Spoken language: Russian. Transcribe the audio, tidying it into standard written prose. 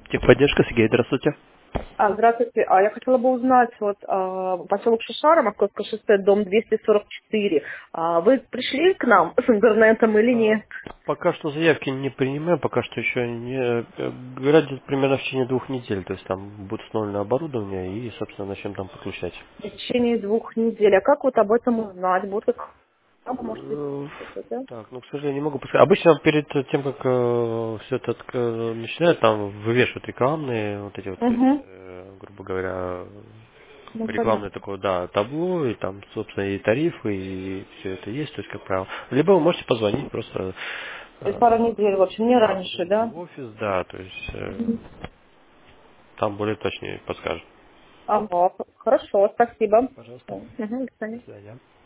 Техподдержка, Сергей, здравствуйте. Здравствуйте. Я хотела бы узнать, поселок Шишара, Московское шоссе, дом 244. Вы пришли к нам с интернетом или А, нет? Пока что заявки не принимаем, пока что еще не... Говорят, где-то примерно в течение 2 недель, то есть там будет установлено оборудование и, собственно, начнем там подключать. В течение 2 недель. А как вот об этом узнать? Будет как... Вы можете Э, сказать, да? Так, ну, к сожалению, не могу подсказать. Обычно перед тем, как все это начинают, там вывешивают рекламные, вот эти вот, то есть, Угу. грубо говоря, Ну, рекламное понятно. такое, да, табло, и там, собственно, и тарифы, и все это есть, то есть, как правило. Либо вы можете позвонить просто То есть пару недель, в общем, не да, раньше, позвоните да? в офис, да, то есть Мгм. там более точнее подскажут. Ага, хорошо, спасибо. Пожалуйста. Угу, до До свидания. свидания.